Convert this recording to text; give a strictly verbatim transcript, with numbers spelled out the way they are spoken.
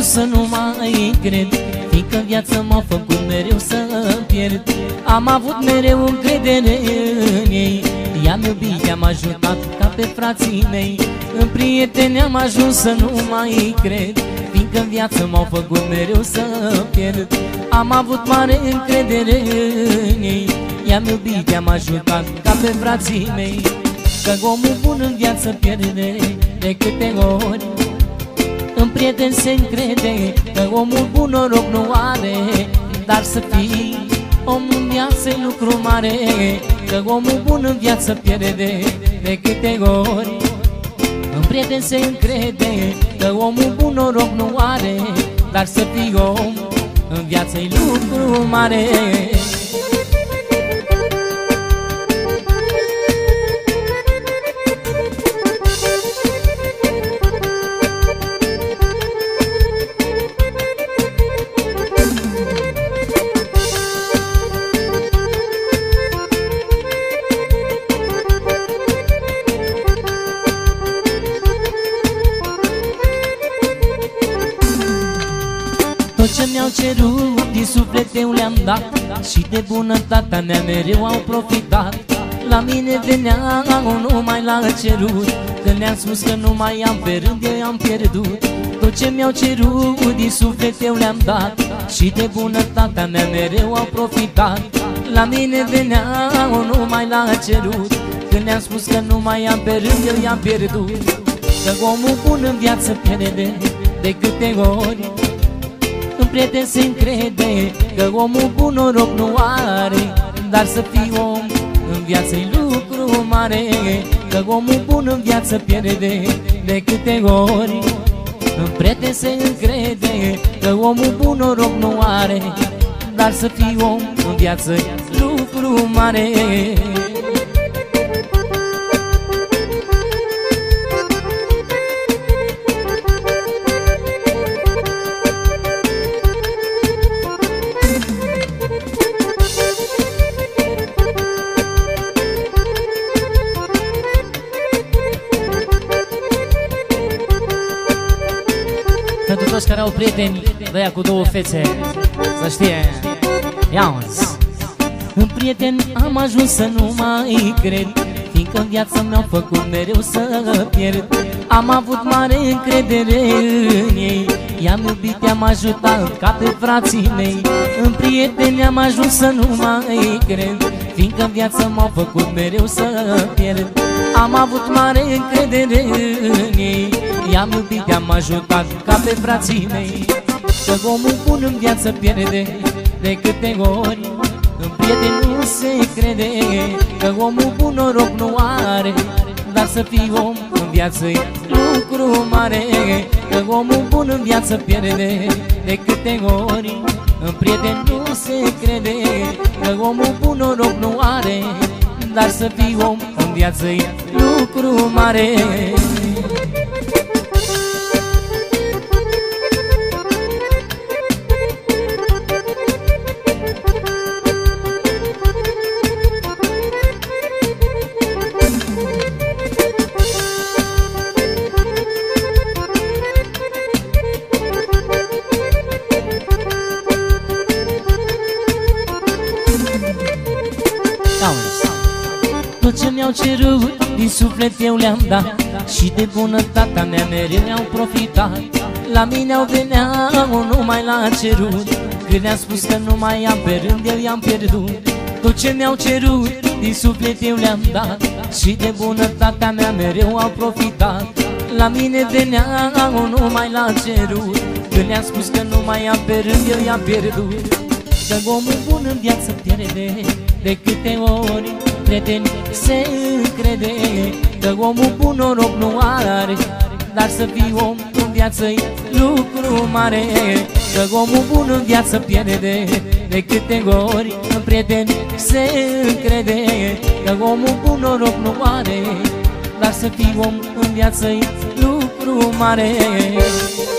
ajuns să nu mai cred, fiindcă viața m-a făcut mereu să pierd. Am avut mereu încredere în ei, i-am iubit, i-am ajutat ca pe frații mei. În prieteni am ajuns să nu mai cred, fiindcă în viață m-au făcut mereu să pierd. Am avut mare încredere în ei, i-am iubit, i-am ajutat ca pe frații mei. Că omul bun în viață pierde de câte ori în prieten se încrede. Că omul bun noroc nu are, dar să fii om în viață-i lucru mare. Că omul bun în viață pierde de câte ori în prieten se încrede. Că omul bun noroc nu are, dar să fii om în viață-i lucru mare. Tot ce mi-au cerut din suflet eu le-am dat, și de bunătatea mea mereu au profitat. La mine veneau numai la cerut, când le-am spus că nu mai am pe rând, eu am pierdut. Tot ce mi-au cerut din suflet eu le-am dat, și de bunătatea mea mereu au profitat. La mine veneau numai la cerut, când le-am spus că nu mai am pe rând, eu i-am pierdut. Că omul bun în viață pierde de câte ori în prieten se încrede. Că omul bun noroc nu are, dar să fii om în viață-i lucru mare. Că omul bun în viață pierde de câte ori în prieten se încrede. Că omul bun noroc nu are, dar să fii om în viață-i lucru mare. Pentru toți care au prieteni de aia cu două fețe, să știe, ia-ți. În prieteni am ajuns să nu mai cred, fiindcă în viața mi-au făcut mereu să pierd. Am avut mare încredere în ei, i-am iubit, i-am ajutat ca pe frații mei. În prieteni am ajuns să nu mai cred, fiindcă în viața m-au făcut mereu să pierd. Am avut mare încredere în ei, i-am iubit, i-am ajutat ca pe frații mei. Că omul bun în viață pierde de câte ori în prieten nu se crede. Că omul bun noroc nu are, dar să fii om în viață-i lucru mare. Că omul bun în viață pierde de câte ori în prieten nu se crede. Că omul bun noroc nu are, dar să fii om în viață-i lucru mare. Tot ce mi-au cerut din suflet eu le-am dat, și de bunătatea mea mereu mi-au profitat. La mine au veneau numai la cerut, când le-am spus că nu mai am pe rând, eu i-am pierdut. Tot ce mi-au cerut din suflet eu le-am dat, și de bunătatea mea mereu au profitat. La mine veneau numai la cerut, când le-am spus că nu mai am pe rând, eu i-am pierdut. Că omul bun în viață pierde de câte ori prieteni se încrede. Că omul bun noroc nu are, dar să fii om în viață-i lucru mare. Că omul bun în viață pierde de câte ori în prieteni se încrede. Că omul bun noroc nu are, dar să fii om în viață-i lucru mare.